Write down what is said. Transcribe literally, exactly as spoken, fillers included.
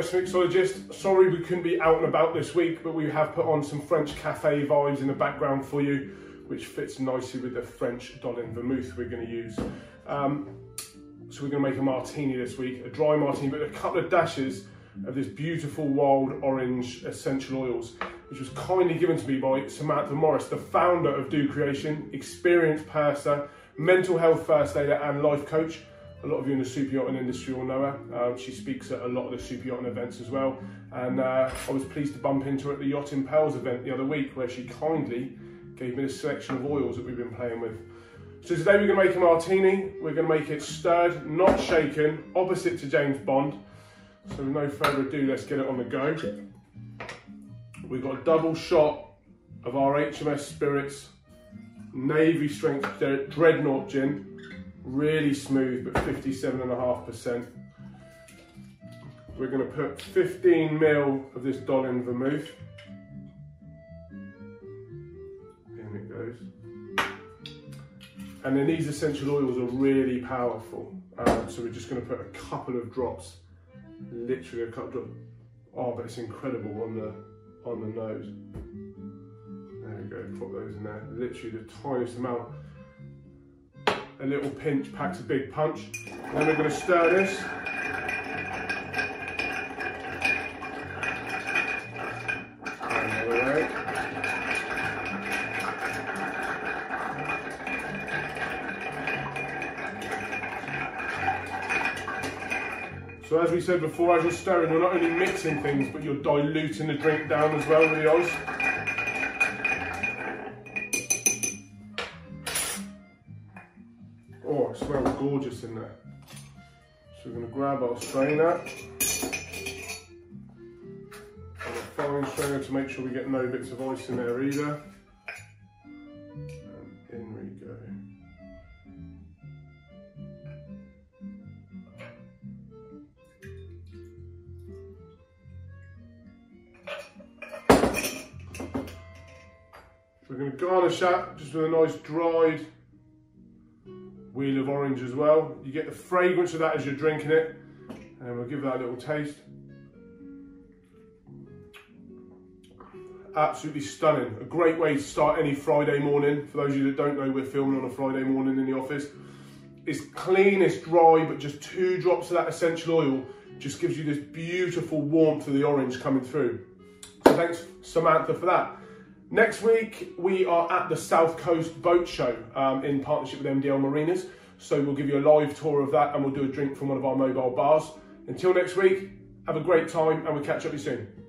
Western Mixologist. Sorry we couldn't be out and about this week, but we have put on some French cafe vibes in the background for you, which fits nicely with the French Dolin Vermouth we're going to use. Um, so we're going to make a martini this week, a dry martini, but a couple of dashes of this beautiful wild orange essential oils, which was kindly given to me by Samantha Morris, the founder of Do Creation, experienced purser, mental health first aider and life coach. A lot of you in the super yachting industry will know her. Um, she speaks at a lot of the super yachting events as well. And uh, I was pleased to bump into her at the Yachting Pals event the other week, where she kindly gave me a selection of oils that we've been playing with. So today we're going to make a martini. We're going to make it stirred, not shaken, opposite to James Bond. So with no further ado, let's get it on the go. We've got a double shot of our H M S Spirits Navy Strength Dreadnought Gin. Really smooth, but fifty-seven point five percent. We're going to put fifteen mil of this Dolin Vermouth. In it goes. And then these essential oils are really powerful. Uh, so we're just going to put a couple of drops, literally a couple of drops. Oh, but it's incredible on the on the nose. There we go. Put those in there. Literally the tiniest amount. A little pinch packs a big punch. Then we're going to stir this. And there we go. So as we said before, as you're stirring, you're not only mixing things, but you're diluting the drink down as well with the oils. Oh, it smells gorgeous in there. So we're going to grab our strainer and a fine strainer to make sure we get no bits of ice in there either. And in we go. We're going to garnish that just with a nice dried wheel of orange as well. You get the fragrance of that as you're drinking it, and we'll give that a little taste. Absolutely stunning. A great way to start any Friday morning. For those of you that don't know, we're filming on a Friday morning in the office. It's clean, it's dry, but just two drops of that essential oil just gives you this beautiful warmth of the orange coming through. So thanks, Samantha, for that. Next week, we are at the South Coast Boat Show um, in partnership with M D L Marinas. So we'll give you a live tour of that and we'll do a drink from one of our mobile bars. Until next week, have a great time and we'll catch up with you soon.